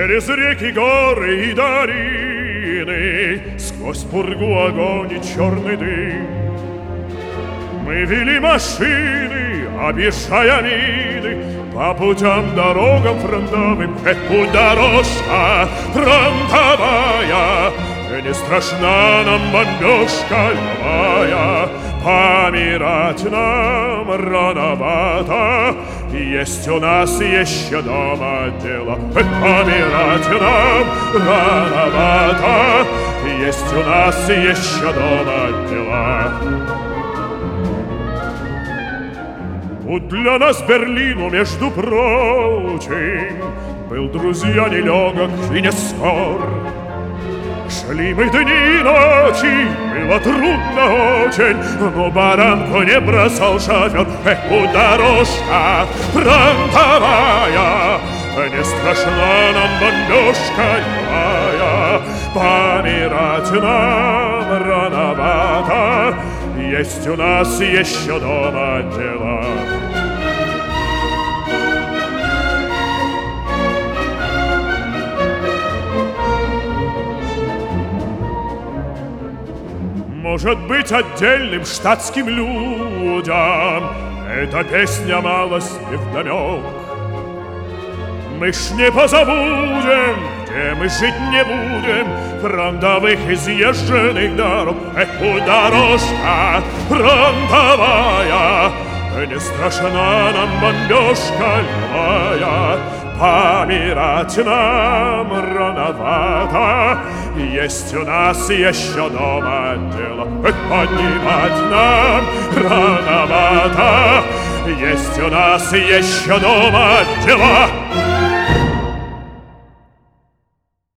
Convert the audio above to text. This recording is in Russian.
Через реки, горы и долины, сквозь пургу, огонь и черный дым. Мы вели машины, объезжая мины, по путям, дорогам фронтовым. Путь дорожка фронтовая, не страшна нам бомбежка любая. Помирать нам рановато, есть у нас еще дома дело. Помирать нам рановато, есть у нас еще дома дела. Путь для нас Берлину, между прочим, был, друзья, нелегок и не скор. Шли мы дни и ночи, было трудно очень, но баранку не бросал шофер. Путь дорожка фронтовая, не страшна нам бомбежка любая. Помирать нам рановато, есть у нас еще дома дела. Может быть, отдельным штатским людям эта песня малость невдомек. Мы ж не позабудем, где мы жить не будем, фронтовых изъезженных дорог. Путь дорожка фронтовая, не страшна нам бомбежка любая. Помирать нам рановато, есть у нас еще дома дело. Поднимать нам рановато, есть у нас еще дома дела.